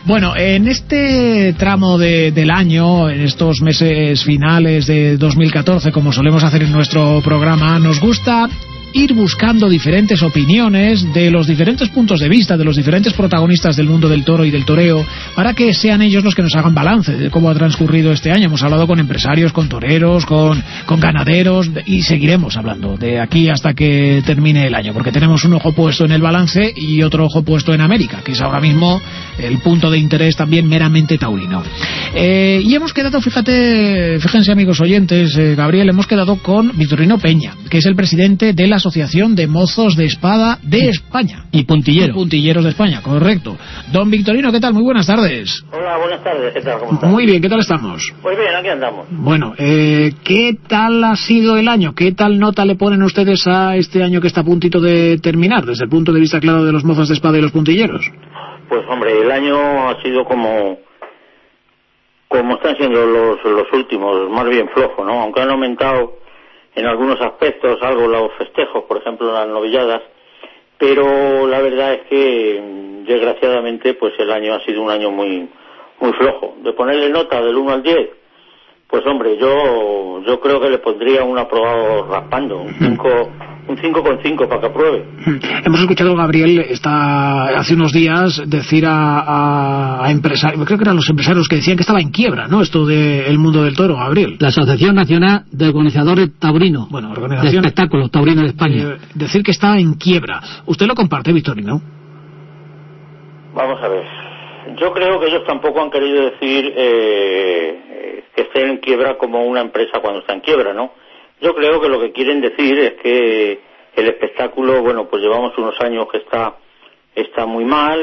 Bueno, en este tramo del año, en estos meses finales de 2014, como solemos hacer en nuestro programa, nos gusta ir buscando diferentes opiniones de los diferentes puntos de vista, de los diferentes protagonistas del mundo del toro y del toreo, para que sean ellos los que nos hagan balance de cómo ha transcurrido este año. Hemos hablado con empresarios, con toreros, con ganaderos, y seguiremos hablando de aquí hasta que termine el año, porque tenemos un ojo puesto en el balance y otro ojo puesto en América, que es ahora mismo el punto de interés también meramente taurino. Y hemos quedado, fíjense amigos oyentes, Gabriel, hemos quedado con Victorino Peña, que es el presidente de la Asociación de Mozos de Espada de España. Y puntilleros de España, correcto. Don Victorino, ¿qué tal? Muy buenas tardes. Hola, buenas tardes, ¿qué tal? ¿Cómo estás? Muy bien, ¿qué tal estamos? Pues bien, aquí andamos. Bueno, ¿qué tal ha sido el año? ¿Qué tal nota le ponen ustedes a este año que está a puntito de terminar, desde el punto de vista, claro, de los mozos de espada y los puntilleros? Pues hombre, el año ha sido como están siendo los últimos, más bien flojo, ¿no? Aunque han aumentado en algunos aspectos algo los festejos, por ejemplo las novilladas, pero la verdad es que desgraciadamente pues el año ha sido un año muy flojo. De ponerle nota del 1 al 10, pues hombre, yo creo que le pondría un aprobado raspando, un 5,5 para que apruebe. Hemos escuchado a Gabriel hace unos días decir a empresarios, creo que eran los empresarios, que decían que estaba en quiebra, ¿no? Esto del mundo del toro, Gabriel. La Asociación Nacional de Organizadores Taurinos, de Espectáculos Taurinos de España. Decir que está en quiebra. ¿Usted lo comparte, Victorino? Vamos a ver. Yo creo que ellos tampoco han querido decir que estén en quiebra como una empresa cuando está en quiebra, ¿no? Yo creo que lo que quieren decir es que el espectáculo, bueno, pues llevamos unos años que está muy mal,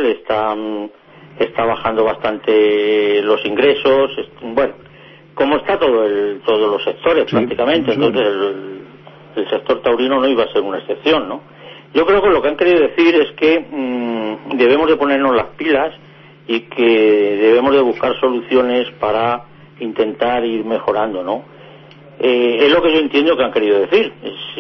está bajando bastante los ingresos, bueno, como está todos los sectores, sí, prácticamente, entonces el sector taurino no iba a ser una excepción, ¿no? Yo creo que lo que han querido decir es que debemos de ponernos las pilas y que debemos de buscar soluciones para intentar ir mejorando, ¿no? Es lo que yo entiendo que han querido decir.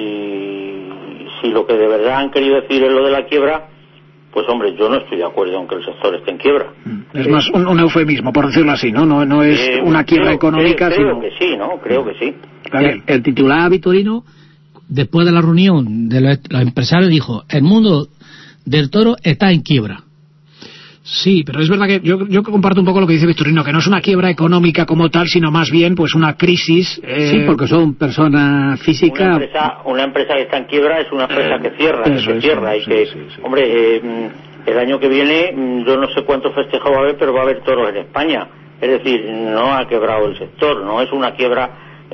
Si lo que de verdad han querido decir es lo de la quiebra, pues hombre, yo no estoy de acuerdo en que el sector esté en quiebra. Es más un eufemismo, por decirlo así, ¿no? No es una quiebra económica, creo que sí, ¿no? Creo que sí. El titular Victorino, después de la reunión de los empresarios, dijo: el mundo del toro está en quiebra. Sí, pero es verdad que yo comparto un poco lo que dice Victorino, que no es una quiebra económica como tal, sino más bien pues una crisis. Sí, porque son personas físicas. Una empresa que está en quiebra es una empresa que cierra, hombre, el año que viene yo no sé cuántos festejos va a haber, pero va a haber toros en España. Es decir, no ha quebrado el sector, no es una quiebra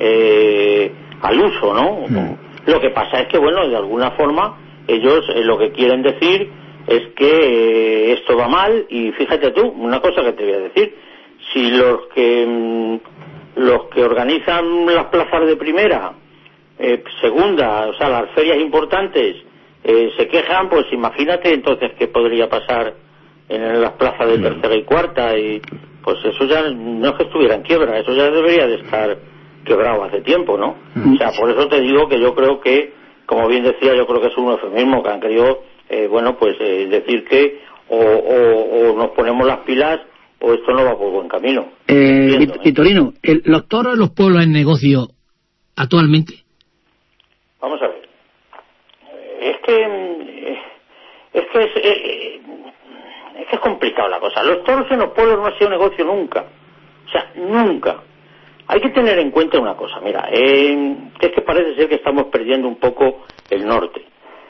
al uso, ¿no? Lo que pasa es que, bueno, de alguna forma ellos lo que quieren decir es que esto va mal. Y fíjate tú, una cosa que te voy a decir: si los que organizan las plazas de primera, segunda, o sea, las ferias importantes, se quejan, pues imagínate entonces qué podría pasar en las plazas de tercera y cuarta. Y pues eso ya no es que estuviera en quiebra, eso ya debería de estar quebrado hace tiempo, ¿no? O sea, por eso te digo que yo creo que, como bien decía, yo creo que es un eufemismo que han querido decir que o nos ponemos las pilas o esto no va por buen camino. Victorino, ¿los toros en los pueblos en negocio actualmente? Vamos a ver. Es que es complicado la cosa. Los toros en los pueblos no ha sido negocio nunca. O sea, nunca. Hay que tener en cuenta una cosa. Mira, es que parece ser que estamos perdiendo un poco el norte.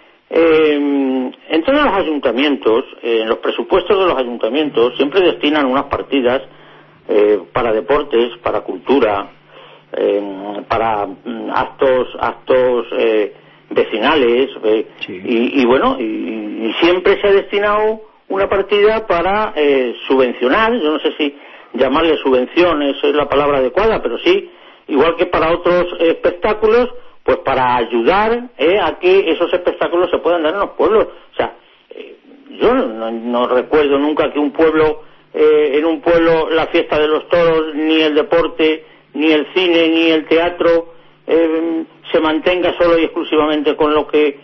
En todos los ayuntamientos, en los presupuestos de los ayuntamientos, siempre destinan unas partidas para deportes, para cultura, para actos vecinales, y siempre se ha destinado una partida para subvencionar, yo no sé si llamarle subvención es la palabra adecuada, pero sí, igual que para otros espectáculos, pues para ayudar a que esos espectáculos se puedan dar en los pueblos. O sea, yo no recuerdo nunca que un pueblo, en un pueblo, la fiesta de los toros, ni el deporte, ni el cine, ni el teatro, se mantenga solo y exclusivamente con lo que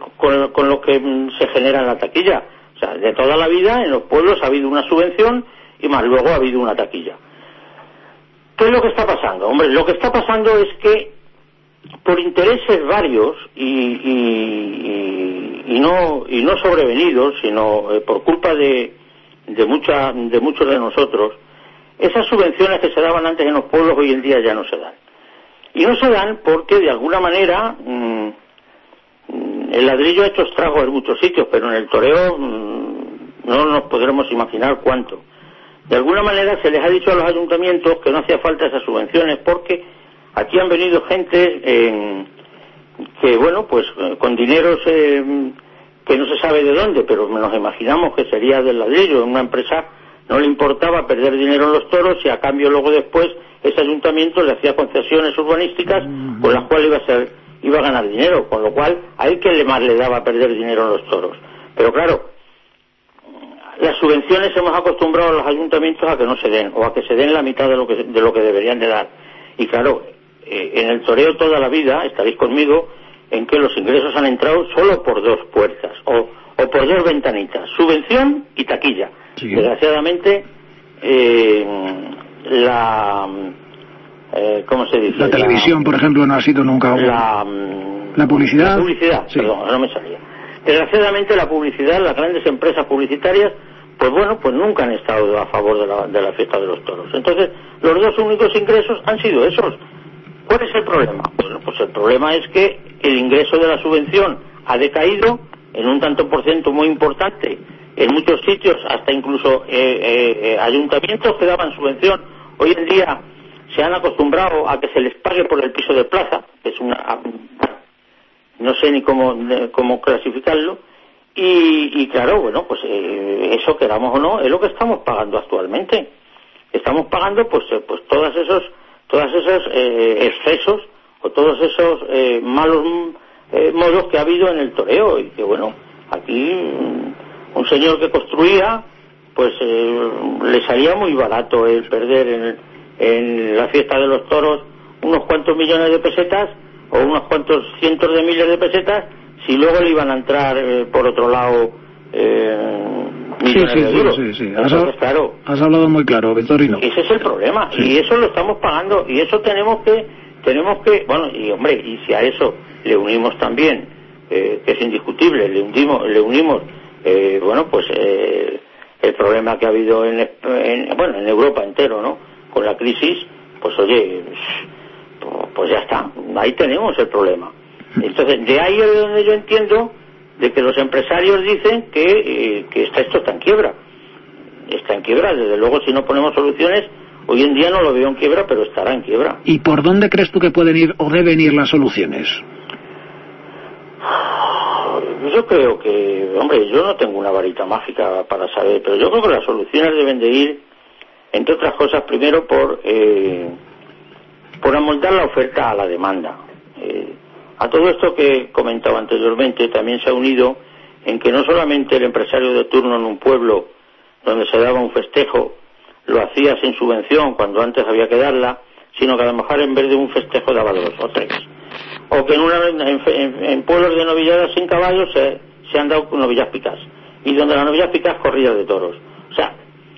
se genera en la taquilla. O sea, de toda la vida en los pueblos ha habido una subvención y más luego ha habido una taquilla. ¿Qué es lo que está pasando? Hombre, lo que está pasando es que por intereses varios y no sobrevenidos, sino por culpa de muchos de nosotros, esas subvenciones que se daban antes en los pueblos hoy en día ya no se dan. Y no se dan porque de alguna manera el ladrillo ha hecho estragos en muchos sitios, pero en el toreo no nos podremos imaginar cuánto. De alguna manera se les ha dicho a los ayuntamientos que no hacía falta esas subvenciones porque aquí han venido gente que, bueno, pues con dineros que no se sabe de dónde, pero nos imaginamos que sería del ladrillo. En una empresa no le importaba perder dinero en los toros y a cambio luego después ese ayuntamiento le hacía concesiones urbanísticas con las cuales iba a ganar dinero, con lo cual a él que más le daba perder dinero en los toros. Pero claro, las subvenciones hemos acostumbrado a los ayuntamientos a que no se den, o a que se den la mitad de lo que deberían de dar. Y claro, en el toreo toda la vida, estaréis conmigo, en que los ingresos han entrado solo por dos puertas, o por dos ventanitas, subvención y taquilla. Sí. Desgraciadamente, ¿cómo se dice? La televisión, por ejemplo, no ha sido nunca la publicidad. La publicidad, sí. Perdón, no me salía. Desgraciadamente la publicidad, las grandes empresas publicitarias, pues bueno, pues nunca han estado a favor de la fiesta de los toros. Entonces, los dos únicos ingresos han sido esos. ¿Cuál es el problema? Bueno, pues el problema es que el ingreso de la subvención ha decaído en un tanto por ciento muy importante. En muchos sitios, hasta incluso ayuntamientos que daban subvención, hoy en día se han acostumbrado a que se les pague por el piso de plaza, que es no sé ni cómo clasificarlo, y claro, bueno, pues eso, queramos o no, es lo que estamos pagando actualmente. Estamos pagando pues todos esos excesos o todos esos malos modos que ha habido en el toreo, y que bueno, aquí un señor que construía, pues le salía muy barato el perder en la fiesta de los toros unos cuantos millones de pesetas o unos cuantos cientos de miles de pesetas, si luego le iban a entrar por otro lado millones de euros. Sí. Entonces, claro, has hablado muy claro, Victorino. Ese es el problema, sí. Y eso lo estamos pagando, y eso tenemos que, bueno, y hombre, y si a eso le unimos también, que es indiscutible, le unimos bueno, pues el problema que ha habido en Europa entero, ¿no? Con la crisis, pues oye, pues ya está, ahí tenemos el problema. Entonces, de ahí es donde yo entiendo de que los empresarios dicen que esto está en quiebra. Está en quiebra, desde luego, si no ponemos soluciones, hoy en día no lo veo en quiebra, pero estará en quiebra. ¿Y por dónde crees tú que pueden ir o deben ir las soluciones? Yo creo que, hombre, yo no tengo una varita mágica para saber, pero yo creo que las soluciones deben de ir, entre otras cosas, primero por amoldar la oferta a la demanda. A todo esto que comentaba anteriormente también se ha unido en que no solamente el empresario de turno en un pueblo donde se daba un festejo lo hacía sin subvención cuando antes había que darla, sino que a lo mejor en vez de un festejo daba 2 o 3. O que en pueblos de novilladas sin caballos se han dado novillas picas, y donde las novillas picas corridas de toros. O sea,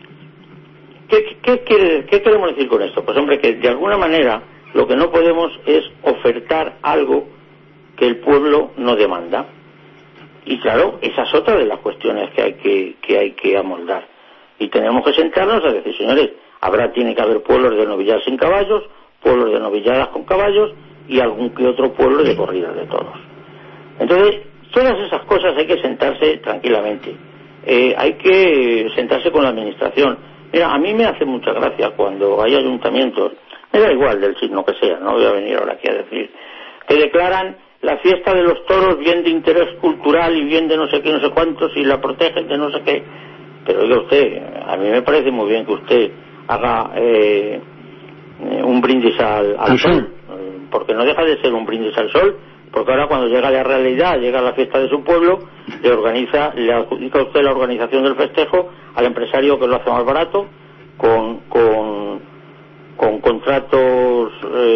¿qué queremos decir con esto? Pues hombre, que de alguna manera lo que no podemos es ofertar algo que el pueblo no demanda. Y claro, esa es otra de las cuestiones que hay que amoldar. Y tenemos que sentarnos a decir, señores, tiene que haber pueblos de novilladas sin caballos, pueblos de novilladas con caballos y algún que otro pueblo de corridas de toros. Entonces, todas esas cosas hay que sentarse tranquilamente. Hay que sentarse con la administración. Mira, a mí me hace mucha gracia cuando hay ayuntamientos, me da igual del signo que sea, no voy a venir ahora aquí a decir, que declaran la fiesta de los toros bien de interés cultural y bien de no sé qué, no sé cuántos, y la protegen de no sé qué. Pero oiga usted, a mí me parece muy bien que usted haga un brindis al sol, porque no deja de ser un brindis al sol, porque ahora cuando llega la realidad, llega la fiesta de su pueblo, le adjudica a usted la organización del festejo al empresario que lo hace más barato, con contratos,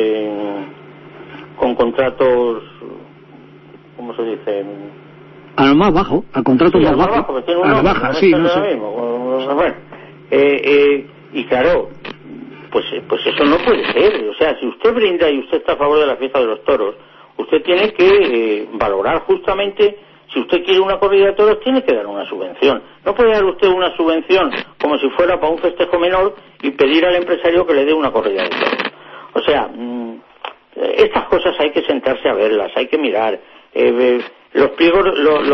¿cómo se dice? A lo más bajo, a contratos más bajos. A la baja, sí, no sé. Bueno, Y claro, pues eso no puede ser. O sea, si usted brinda y usted está a favor de la fiesta de los toros, usted tiene que valorar justamente, si usted quiere una corrida de toros, tiene que dar una subvención. No puede dar usted una subvención como si fuera para un festejo menor y pedir al empresario que le dé una corrida de toros. O sea, estas cosas hay que sentarse a verlas, hay que mirar. Los pliegos,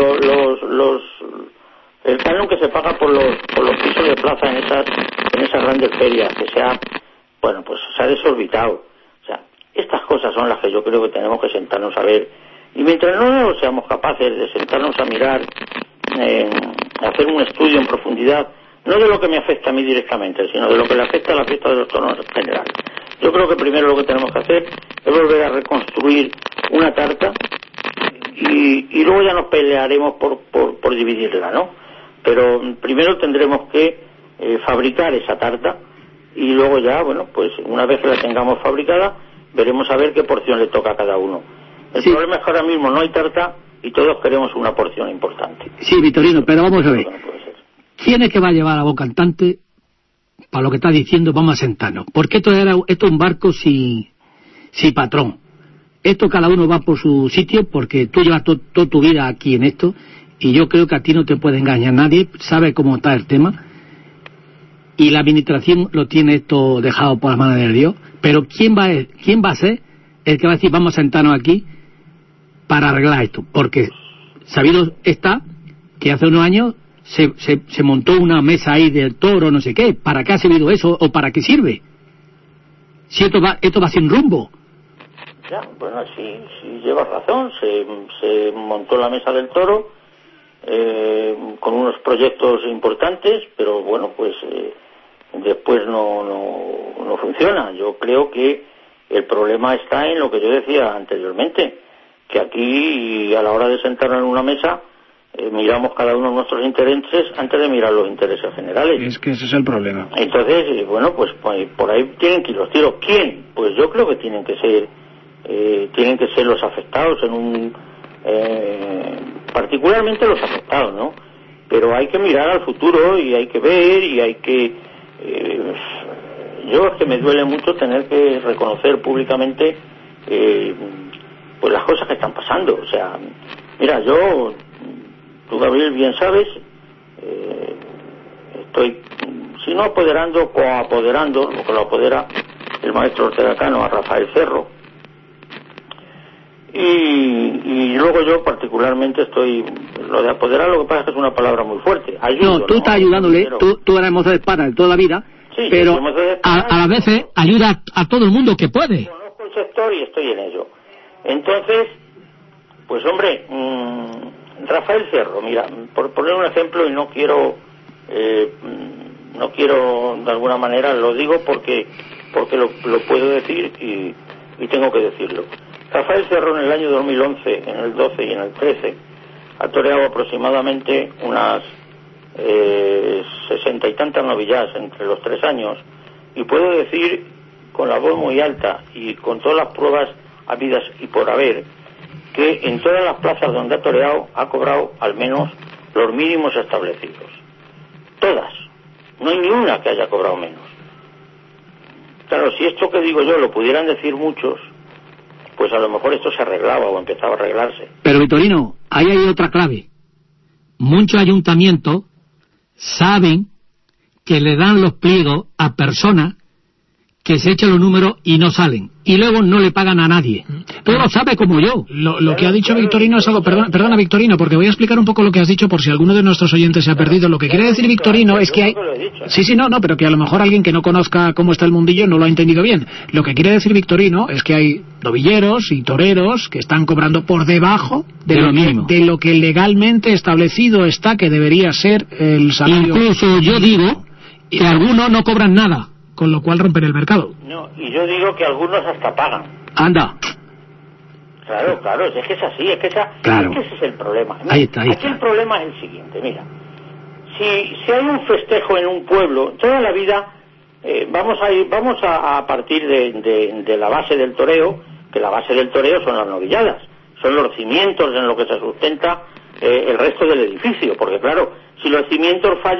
el canon que se paga por los pisos de plaza en esas grandes ferias, que se ha desorbitado. O sea, estas cosas son las que yo creo que tenemos que sentarnos a ver. Y mientras no seamos capaces de sentarnos a mirar, hacer un estudio en profundidad, no de lo que me afecta a mí directamente, sino de lo que le afecta a la fiesta de los toros en general. Yo creo que primero lo que tenemos que hacer es volver a reconstruir una tarta y luego ya nos pelearemos por dividirla, ¿no? Pero primero tendremos que fabricar esa tarta y luego ya, bueno, pues una vez que la tengamos fabricada, veremos a ver qué porción le toca a cada uno. El problema es que ahora mismo no hay tarta y todos queremos una porción importante. Sí, Victorino, pero vamos a ver. ¿Quién es que va a llevar a voz cantante para lo que está diciendo? Vamos a sentarnos. Porque esto es un barco sin patrón. Esto cada uno va por su sitio porque tú llevas toda tu vida aquí en esto y yo creo que a ti no te puede engañar nadie, sabe cómo está el tema y la administración lo tiene esto dejado por las manos de Dios. Pero ¿quién va a ser el que va a decir vamos a sentarnos aquí para arreglar esto? Porque sabido está que hace unos años se montó una mesa ahí del toro, no sé qué. ¿Para qué ha servido eso o para qué sirve? Si esto va sin rumbo. Ya, bueno, sí llevas razón. Se montó la mesa del toro con unos proyectos importantes, pero bueno, pues después no funciona. Yo creo que el problema está en lo que yo decía anteriormente, que aquí a la hora de sentarnos en una mesa miramos cada uno nuestros intereses antes de mirar los intereses generales. Es que ese es el problema. Entonces, bueno, pues por ahí tienen que ir los tiros. ¿Quién? Pues yo creo que tienen que ser los afectados particularmente los afectados, ¿no? Pero hay que mirar al futuro y hay que ver y hay que yo es que me duele mucho tener que reconocer públicamente pues las cosas que están pasando. O sea, mira, tú Gabriel bien sabes, estoy, si no apoderando, coapoderando, lo que lo apodera el maestro Ortega Cano a Rafael Cerro, y luego yo particularmente estoy, lo de apoderar, lo que pasa es que es una palabra muy fuerte. Ayudo, tú estás ayudándole, tú eres mozo de espada de toda la vida, sí, pero a las veces ayuda a todo el mundo que puede. Conozco el sector y estoy en ello. Entonces, pues hombre, Rafael Cerro, mira, por poner un ejemplo, y no quiero de alguna manera, lo digo porque lo puedo decir y tengo que decirlo. Rafael Cerro en el año 2011, en el 12 y en el 13, ha toreado aproximadamente unas 60 y tantas novilladas entre los 3 años, y puedo decir con la voz muy alta y con todas las pruebas habidas y por haber, que en todas las plazas donde ha toreado ha cobrado al menos los mínimos establecidos. Todas. No hay ni una que haya cobrado menos. Claro, si esto que digo yo lo pudieran decir muchos, pues a lo mejor esto se arreglaba o empezaba a arreglarse. Pero Victorino, ahí hay otra clave. Muchos ayuntamientos saben que le dan los pliegos a personas que se echan los números y no salen, y luego no le pagan a nadie. Tú lo sabes como yo. Lo que ha dicho Victorino es algo... Perdona, Victorino, porque voy a explicar un poco lo que has dicho por si alguno de nuestros oyentes se ha perdido. Lo que quiere decir Victorino es que hay... Sí, no, pero que a lo mejor alguien que no conozca cómo está el mundillo no lo ha entendido bien. Lo que quiere decir Victorino es que hay novilleros y toreros que están cobrando por debajo de lo que legalmente establecido está que debería ser el salario. Incluso yo digo que algunos no cobran nada, con lo cual rompen el mercado. No, y yo digo que algunos hasta pagan. Anda. Claro, es que es así, es que ese es el problema. Mira, ahí está. Aquí el problema es el siguiente, mira. Si hay un festejo en un pueblo, toda la vida vamos a partir de la base del toreo, que la base del toreo son las novilladas, son los cimientos en lo que se sustenta el resto del edificio, porque claro, si los cimientos fallan,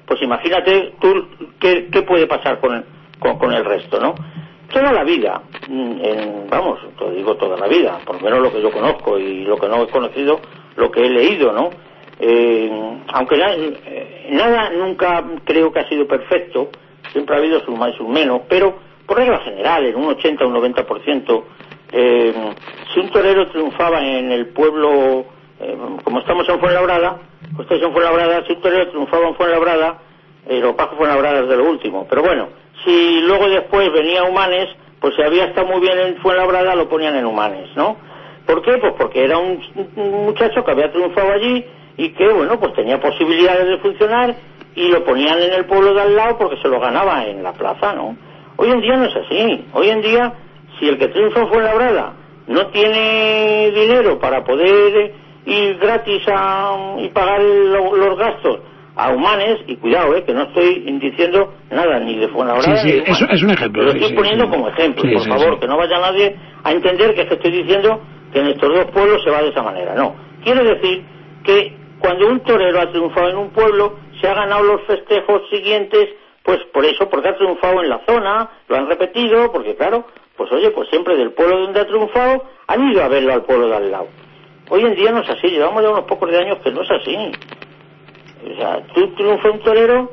pues imagínate tú qué puede pasar con el resto, ¿no? Toda la vida, vamos, te digo toda la vida, por lo menos lo que yo conozco y lo que no he conocido, lo que he leído, ¿no? Aunque nada nunca creo que ha sido perfecto, siempre ha habido sus más y sus menos, pero por regla general, en un 80 o un 90%, si un torero triunfaba en el pueblo, como estamos en Fuenlabrada, ustedes en Fuenlabrada, si un torero triunfaba en Fuenlabrada, los Pajos Fuenlabrada es de lo último, pero bueno, si luego después venía Humanes, pues si había estado muy bien en Fuenlabrada, lo ponían en Humanes, ¿no? ¿Por qué? Pues porque era un muchacho que había triunfado allí y que, bueno, pues tenía posibilidades de funcionar y lo ponían en el pueblo de al lado porque se lo ganaba en la plaza, ¿no? Hoy en día no es así. Hoy en día, si el que triunfa en Fuenlabrada no tiene dinero para poder ir gratis y pagar los gastos a Humanes, y cuidado, que no estoy diciendo nada ni de Fuenlabrada ni de Humanes. Es un ejemplo. Lo estoy poniendo como ejemplo, por favor, que no vaya nadie a entender que estoy diciendo que en estos dos pueblos se va de esa manera. No. Quiere decir que cuando un torero ha triunfado en un pueblo, se ha ganado los festejos siguientes, pues por eso, porque ha triunfado en la zona, lo han repetido, porque claro, pues oye, pues siempre del pueblo donde ha triunfado, han ido a verlo al pueblo de al lado. Hoy en día no es así, llevamos ya unos pocos de años que no es así. O sea, tú triunfas un torero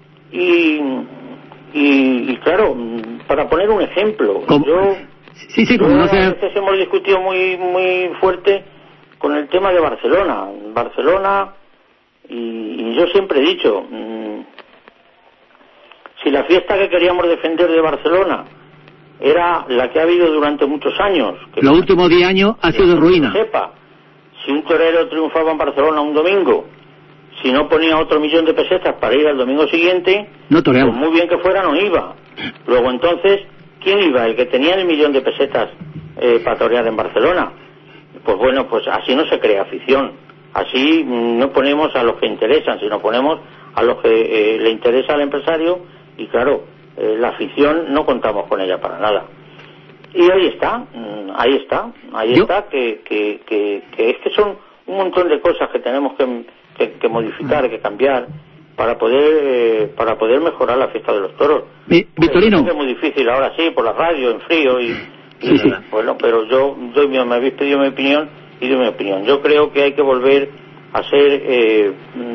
y claro, para poner un ejemplo, yo a veces hemos discutido muy fuerte con el tema de Barcelona, y yo siempre he dicho, si la fiesta que queríamos defender de Barcelona era la que ha habido durante muchos años, que los últimos 10 años ha sido ruina. Sepa, si un torero triunfaba en Barcelona un domingo, si no ponía otro 1.000.000 de pesetas para ir al domingo siguiente, no toreaba. Pues muy bien que fuera, no iba. Luego entonces, ¿quién iba? El que tenía el 1.000.000 de pesetas para torear en Barcelona. Pues bueno, pues así no se crea afición. Así no ponemos a los que interesan, sino ponemos a los que le interesa al empresario, y claro, la afición no contamos con ella para nada. Y ahí está, que es que son un montón de cosas que tenemos que modificar, que cambiar para poder mejorar la fiesta de los toros. Victorino. Es muy difícil ahora sí, por la radio, en frío y bueno, pero me habéis pedido mi opinión y doy mi opinión. Yo creo que hay que volver a ser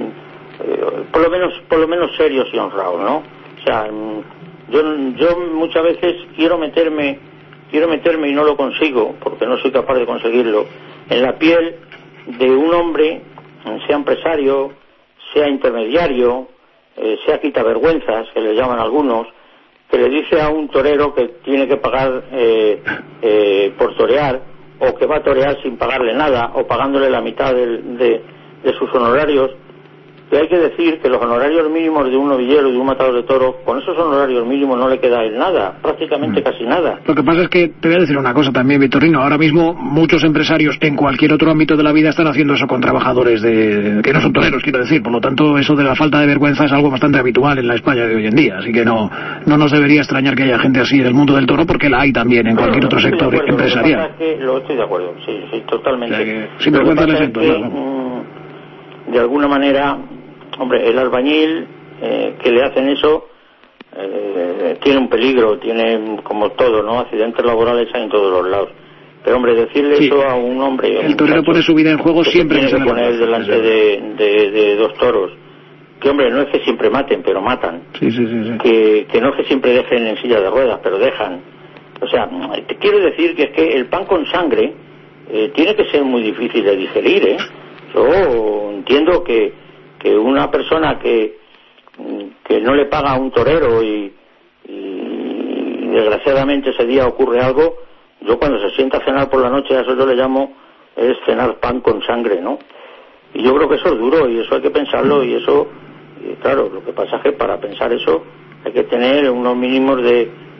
por lo menos serios y honrados, ¿no? O sea, yo muchas veces quiero meterme y no lo consigo, porque no soy capaz de conseguirlo, en la piel de un hombre, sea empresario, sea intermediario, sea quitavergüenzas, que le llaman algunos, que le dice a un torero que tiene que pagar por torear, o que va a torear sin pagarle nada, o pagándole la mitad de sus honorarios, que hay que decir que los honorarios mínimos de un novillero y de un matador de toros, con esos honorarios mínimos no le queda a él nada, prácticamente casi nada. Lo que pasa es que, te voy a decir una cosa también, Victorino, ahora mismo muchos empresarios en cualquier otro ámbito de la vida están haciendo eso con trabajadores que no son toreros, quiero decir, por lo tanto eso de la falta de vergüenza es algo bastante habitual en la España de hoy en día, así que no nos debería extrañar que haya gente así en el mundo del toro, porque la hay también en cualquier otro sector empresarial. Lo estoy de acuerdo, sí, totalmente. O sea que, sin vergüenza les de alguna manera, hombre, el albañil que le hacen eso tiene un peligro, tiene como todo, ¿no? Accidentes laborales hay en todos los lados. Pero hombre, decirle eso a un hombre, el torero pone su vida en juego siempre, que tiene que poner delante de dos toros, que hombre, no es que siempre maten, pero matan. Sí. Que no es que siempre dejen en silla de ruedas, pero dejan. O sea, te quiero decir que es que el pan con sangre tiene que ser muy difícil de digerir, ¿eh? Yo entiendo que una persona que no le paga a un torero y desgraciadamente ese día ocurre algo, yo cuando se sienta a cenar por la noche, a eso yo le llamo es cenar pan con sangre, ¿no? Y yo creo que eso es duro y eso hay que pensarlo, y eso, claro, lo que pasa es que para pensar eso hay que tener unos mínimos de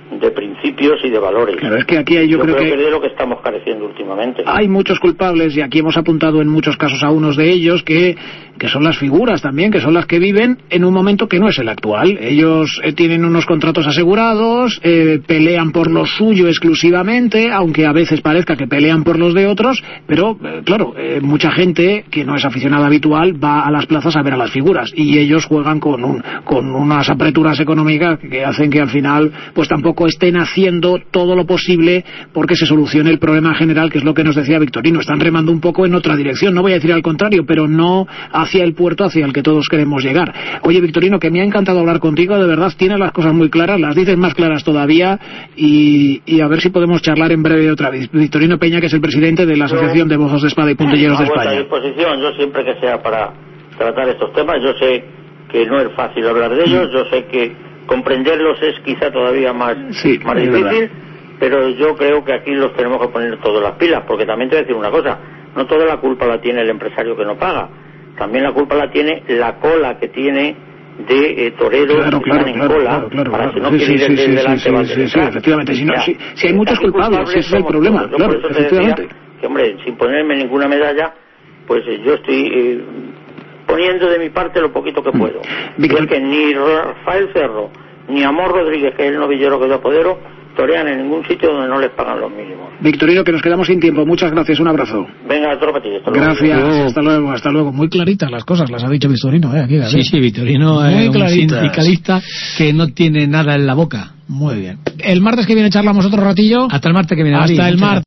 de principios y de valores. Claro, es que aquí yo creo que es de lo que estamos careciendo últimamente. Hay muchos culpables, y aquí hemos apuntado en muchos casos a unos de ellos, que son las figuras también, que son las que viven en un momento que no es el actual. Ellos tienen unos contratos asegurados, pelean por lo suyo exclusivamente, aunque a veces parezca que pelean por los de otros, pero claro, mucha gente que no es aficionada habitual va a las plazas a ver a las figuras, y ellos juegan con unas apreturas económicas que hacen que al final pues tampoco estén haciendo todo lo posible porque se solucione el problema general, que es lo que nos decía Victorino. Están remando un poco en otra dirección, no voy a decir al contrario, pero no hacia el puerto hacia el que todos queremos llegar. Oye, Victorino, que me ha encantado hablar contigo, de verdad, tienes las cosas muy claras, las dices más claras todavía, y a ver si podemos charlar en breve otra vez. Victorino Peña, que es el presidente de la Asociación de Mozos de Espada y Punteros de España. A disposición, yo siempre que sea para tratar estos temas, yo sé que no es fácil hablar de ellos, yo sé que comprenderlos es quizá todavía más difícil, pero yo creo que aquí los tenemos que poner todas las pilas, porque también te voy a decir una cosa, no toda la culpa la tiene el empresario que no paga, también la culpa la tiene la cola que tiene de toreros que están en cola, para que no quiere ir desde delante, efectivamente, si hay muchos culpables, ese es el problema, claro, efectivamente. Que, hombre, sin ponerme ninguna medalla, pues yo estoy poniendo de mi parte lo poquito que puedo. Porque ni Rafael Cerro ni Amor Rodríguez, que es el novillero que yo apodero, torean en ningún sitio donde no les pagan los mínimos. Victorino, que nos quedamos sin tiempo, muchas gracias, un abrazo. Venga, otro para ti. Gracias, hasta luego. Muy claritas las cosas, las ha dicho Victorino, aquí, Sí, Victorino es un sindicalista que no tiene nada en la boca. Muy bien. El martes que viene charlamos otro ratillo. Hasta el martes que viene. Hasta el martes.